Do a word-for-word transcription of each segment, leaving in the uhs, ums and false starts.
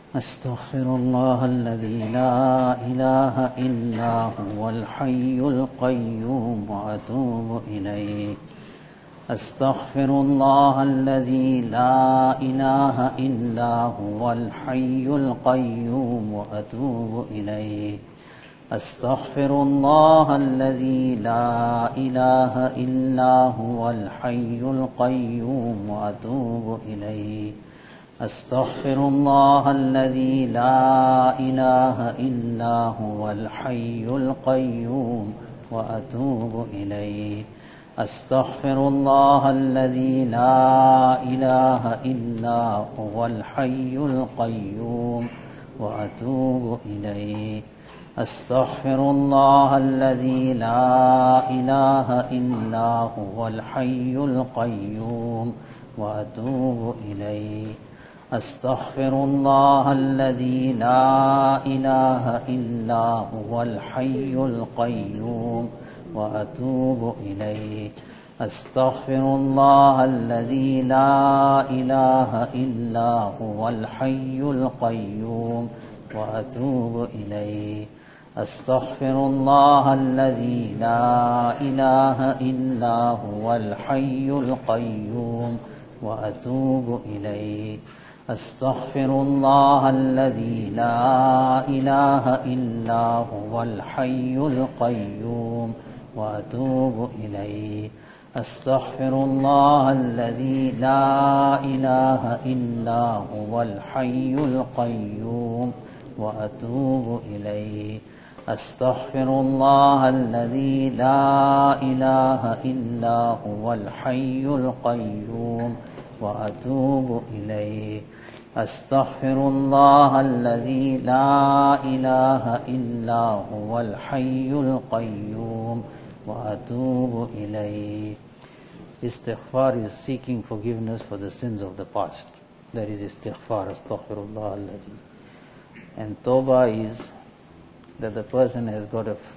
أستغفر الله الذي لا إله إلا هو الحي القيوم وأتوب إليه أستغفر الله الذي لا إله إلا هو الحي القيوم وأتوب إليه أستغفر الله الذي لا إله إلا هو الحي القيوم وأتوب إليه أستغفر الله الذي لا إله إلا هو الحي القيوم وأتوب إليه أستغفر الله الذي لا إله إلا هو الحي القيوم وأتوب إليه أستغفر الله الذي لا إله إلا هو الحي القيوم وأتوب إليه أستغفر الله الذي لا إله إلا هو الحي القيوم وأتوب إليه أستغفر الله الذي لا إله إلا هو الحي القيوم وأتوب إليه أستغفر الله الذي لا إله إلا هو الحي القيوم وأتوب إليه أستغفر الله الذي لا إله إلا هو الحي القيوم وأتوب إليه أستغفر الله الذي لا إله إلا هو الحي القيوم وأتوب إليه أستغفر الله الذي لا إله إلا هو الحي القيوم وأتوب إليه أستغفر الله الذي لا إله إلا هو الحي القيوم وأتوب إليه. Istighfar is seeking forgiveness for the sins of the past. That is istighfar, astaghfirullah alladhi. And tawbah is that the person has got a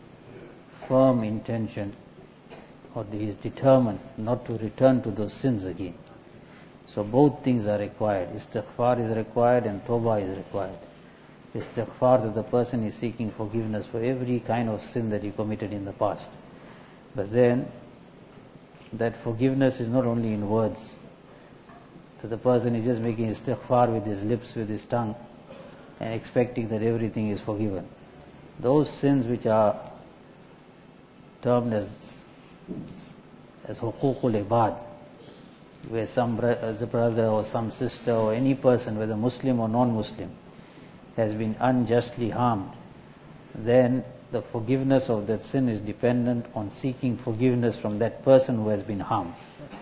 firm intention, or he is determined not to return to those sins again. So both things are required. Istighfar is required and tawbah is required. Istighfar, that the person is seeking forgiveness for every kind of sin that he committed in the past. But then, that forgiveness is not only in words, that the person is just making istighfar with his lips, with his tongue, and expecting that everything is forgiven. Those sins which are termed as as huququl ibad, where some the brother or some sister or any person, whether Muslim or non-Muslim, has been unjustly harmed, then the forgiveness of that sin is dependent on seeking forgiveness from that person who has been harmed.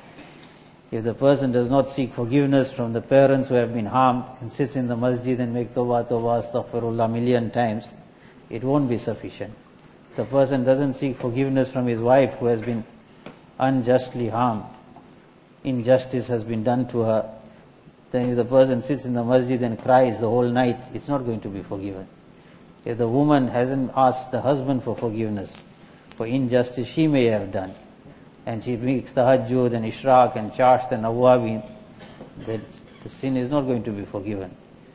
If the person does not seek forgiveness from the parents who have been harmed and sits in the masjid and make tawbah, tawbah, astaghfirullah million times, it won't be sufficient. The person doesn't seek forgiveness from his wife who has been unjustly harmed, injustice has been done to her, then if the person sits in the masjid and cries the whole night, it's not going to be forgiven. If the woman hasn't asked the husband for forgiveness for injustice she may have done, and she makes tahajjud and ishraq and chasht and awwabin, then the sin is not going to be forgiven.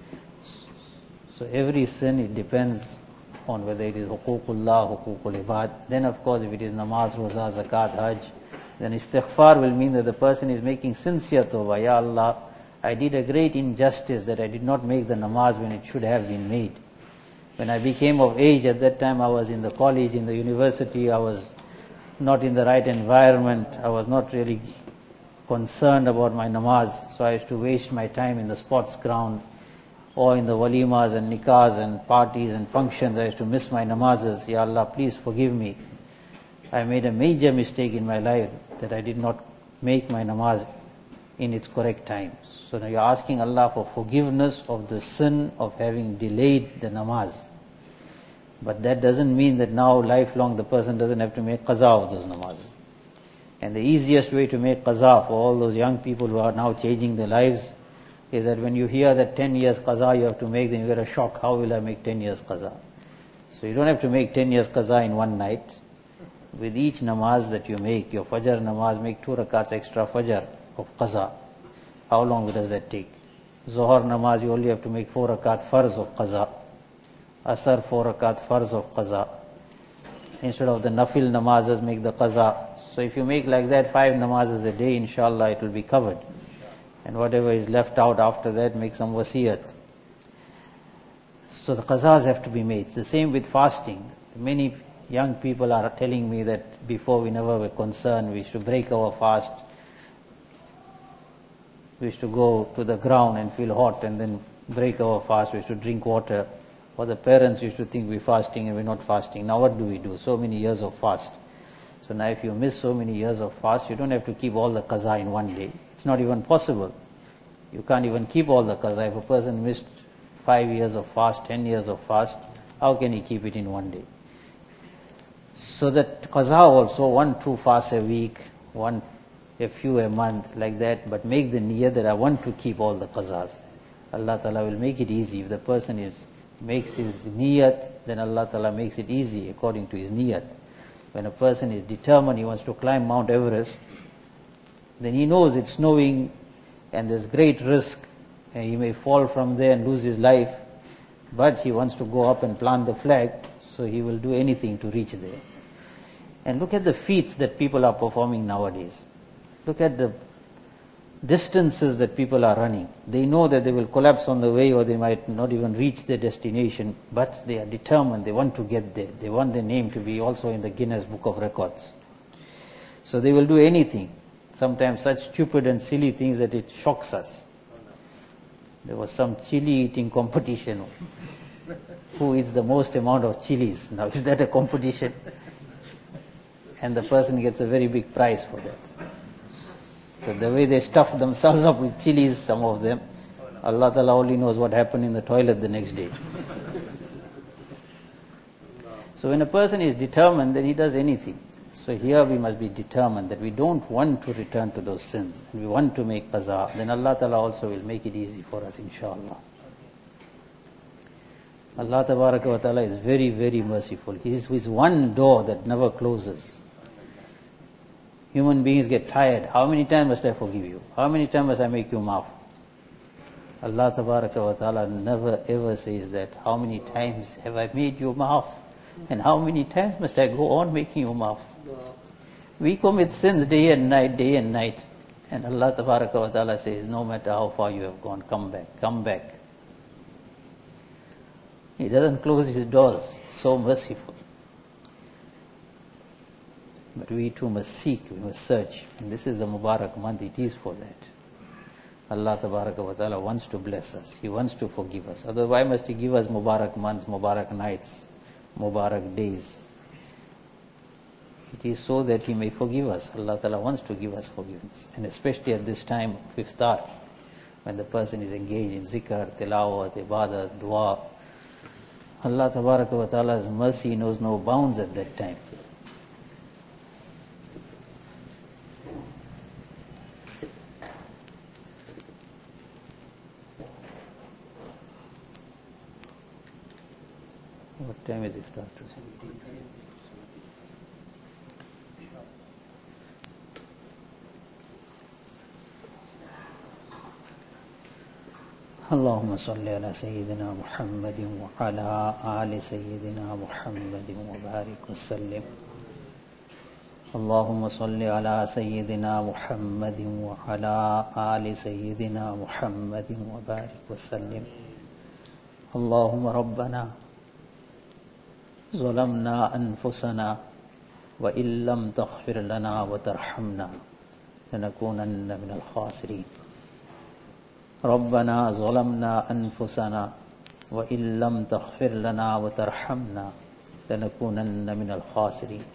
So every sin, it depends on whether it is huququllah, huququl ibad. Then of course if it is namaz, roza, zakat, hajj, then istighfar will mean that the person is making sincere tawbah. Ya Allah, I did a great injustice that I did not make the namaz when it should have been made. When I became of age, at that time I was in the college, in the university, I was not in the right environment, I was not really concerned about my namaz, so I used to waste my time in the sports ground or in the walimas and nikahs and parties and functions. I used to miss my namazes. Ya Allah, please forgive me. I made a major mistake in my life that I did not make my namaz in its correct time. So now you're asking Allah for forgiveness of the sin of having delayed the namaz. But that doesn't mean that now lifelong the person doesn't have to make qaza of those namazes. And the easiest way to make qaza for all those young people who are now changing their lives is that when you hear that ten years qaza you have to make, then you get a shock. How will I make ten years qaza? So you don't have to make ten years qaza in one night. With each namaz that you make, your fajr namaz, make two rakats extra fajr of qaza. How long does that take? Zohar namaz, you only have to make four rakat farz of qaza. Asar, four rakat farz of qaza. Instead of the nafil namazes, make the qaza. So if you make like that five namazes a day, inshallah it will be covered. And whatever is left out after that, make some wasiyat. So the qazas have to be made. It's the same with fasting. Many young people are telling me that before we never were concerned, we used to break our fast. We used to go to the ground and feel hot and then break our fast. We used to drink water. Or the parents used to think we're fasting and we're not fasting. Now what do we do? So many years of fast. So now if you miss so many years of fast, you don't have to keep all the qaza in one day. It's not even possible. You can't even keep all the qaza. If a person missed five years of fast, ten years of fast, how can he keep it in one day? So that qaza also, one, two fasts a week, one, a few a month, like that, but make the niyyah that I want to keep all the qazas. Allah Ta'ala will make it easy. If the person is makes his niyat, then Allah Ta'ala makes it easy according to his niyat. When a person is determined, he wants to climb Mount Everest, then he knows it's snowing and there's great risk, and he may fall from there and lose his life, but he wants to go up and plant the flag, so he will do anything to reach there. And look at the feats that people are performing nowadays. Look at the distances that people are running. They know that they will collapse on the way or they might not even reach their destination, but they are determined, they want to get there. They want their name to be also in the Guinness Book of Records. So they will do anything. Sometimes such stupid and silly things that it shocks us. There was some chili eating competition. Who eats the most amount of chilies? Now is that a competition? And the person gets a very big prize for that. So the way they stuff themselves up with chilies, some of them, Allah Ta'ala only knows what happened in the toilet the next day. So when a person is determined, then he does anything. So here we must be determined that we don't want to return to those sins. And we want to make qaza. Then Allah Ta'ala also will make it easy for us, inshallah. Allah Tabaraka wa Ta'ala is very, very merciful. He is with one door that never closes. Human beings get tired. How many times must I forgive you? How many times must I make you maaf? Allah Tabaraka wa Ta'ala never ever says that. How many times have I made you maaf? And how many times must I go on making you maaf? We commit sins day and night, day and night. And Allah Tabaraka wa Ta'ala says, no matter how far you have gone, come back, come back. He doesn't close his doors. So merciful. But we too must seek, we must search. And this is the Mubarak month, it is for that. Allah Tabaraka wa Ta'ala wants to bless us. He wants to forgive us. Otherwise, why must He give us Mubarak months, Mubarak nights, Mubarak days? It is so that He may forgive us. Allah Ta'ala wants to give us forgiveness. And especially at this time of iftar, when the person is engaged in zikr, tilawat, ibadah, dua, Allah Tabaraka wa Ta'ala's mercy knows no bounds at that time. What time is iftar today? اللهم صل على سيدنا محمد وعلى آل سيدنا محمد وبارك وسلم. اللهم صل على سيدنا محمد وعلى آل سيدنا محمد وبارك وسلم. اللهم ربنا ظلمنا أنفسنا وإن لم تغفر لنا وترحمنا لنكونن من الخاسرين. ربنا ظلمنا أنفسنا وإن لم تغفر لنا وترحمنا لنكونن من الخاسرين.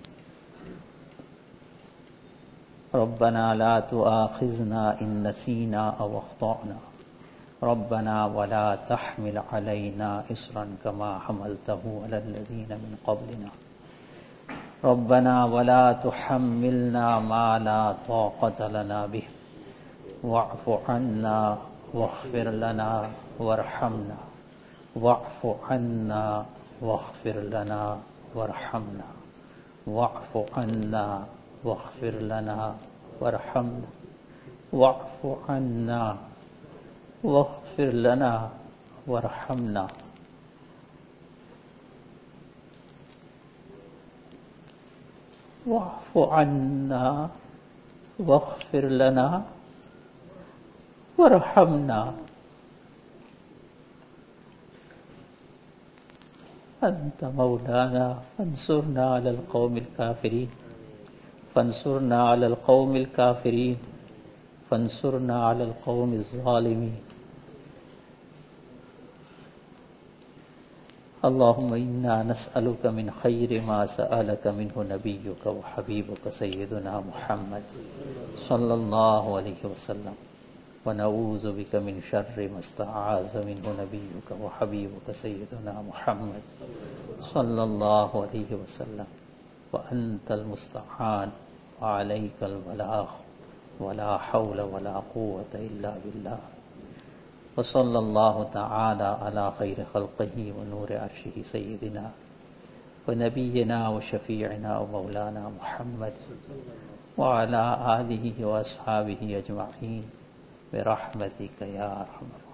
ربنا لا تؤاخذنا إن نسينا أو أخطأنا. ربنا ولا تحمل علينا إصرا كما حملته على الذين من قبلنا. ربنا ولا تحملنا ما لا طاقة لنا به. واعف عنا واغفر لنا وارحمنا. واعف عنا واغفر لنا وارحمنا. واعف عنا واغفر لنا وارحمنا. واعف عنا वग़फ़िर लना वरहमना वअफ़ु अन्ना वग़फ़िर लना वरहमना अंत मौलाना फंसुरना अलल कौमिल काफिरीन फंसुरना अलल कौमिल काफिरीन फंसुरना अलल कौमिज़ ज़ालिमीन। अल्लाहुम्मा इन्ना नस्अलुका मिन खैरि मा सअलका मिन्हु नबियुका व हबीबुका सय्यदुना मुहम्मद सल्लल्लाहु अलैहि वसल्लम व नऊज़ु बिका मिन शर्रि मा इस्तआज़ मिन्हु नबियुका व हबीबुका सय्यदुना मुहम्मद सल्लल्लाहु अलैहि वसल्लम व अंतल मुस्तआन व अलैकल बलाग व ला हौला व ला कुव्वता इल्ला बिल्लाह। व सल्लल्लाहु तआला अला खैरि खल्क़िही व नूरि अर्शिही सय्यिदिना व नबिय्यिना व शफ़ीअना व मौलाना मुहम्मद व अला आलिही व अस्हाबिही अजमईन बिरहमतिका या अरहमर